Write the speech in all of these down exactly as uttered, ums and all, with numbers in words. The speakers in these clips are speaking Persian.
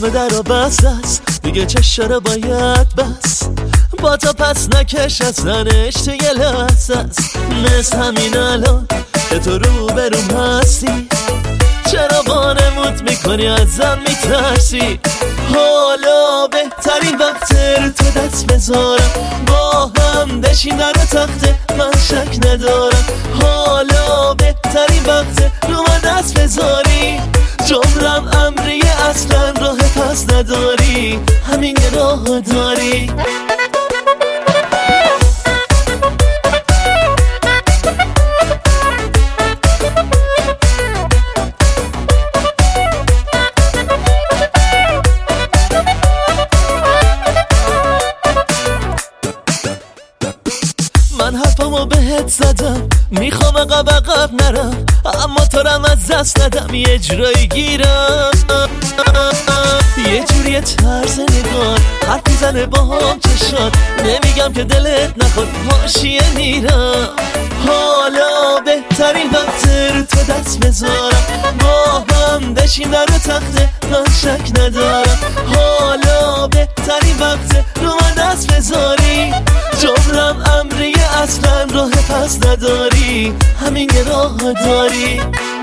همه در رو بست است دیگه چشا رو باید بس، با تا پس نکش اصلنش تو یه لحظه است. مثل همین الان که تو رو بروم هستی، چرا وانمود میکنی ازم میترسی؟ حالا بهترین وقت رو تو دست بذارم، با هم بشین در تخته من شک ندارم. حالا بهترین وقت رو من دست بذاری، جمرم امریه اصلا راه پس نداری، همین یه راه داری. من حرفمو بهت زدم میخوام عقب عقب نرم، اما تو رم از دست ندم یه جورایی گیرم. یه جوری طرز نگاه حرف میزنه با هم چشات، نمیگم که دلت نخواد حاشیه میرم. حالا بهترین وقت رو تو دست بذارم، با هم بشین در تخته من شک ندارم. حالا بهترین وقت رو من دست بذاری، جمرم امریه اصلا راه پس نداری، همین یه راه داری.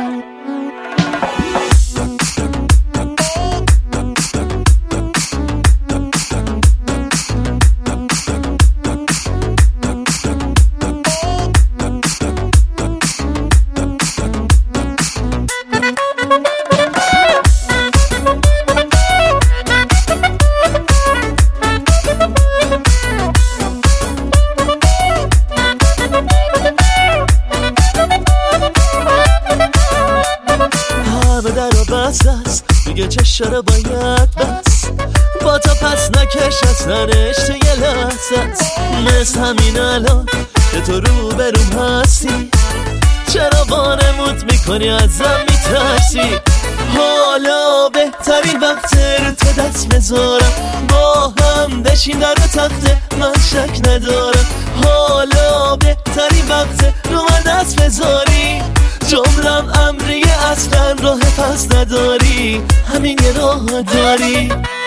همه در رو بست است دیگه چشا رو باید بس، با تا پس نکش اصلنش تو یه لحظه است. مثل همین الان که تو رو بروم هستی، چرا وانمود میکنی ازم میترسی؟ حالا بهترین وقت رو تو دست بذارم، با هم بشین در تخته من شک ندارم. حالا بهترین وقت رو من دست بذاری، جمرم امریه اصلا راه پس نداری، همین یه راه داری.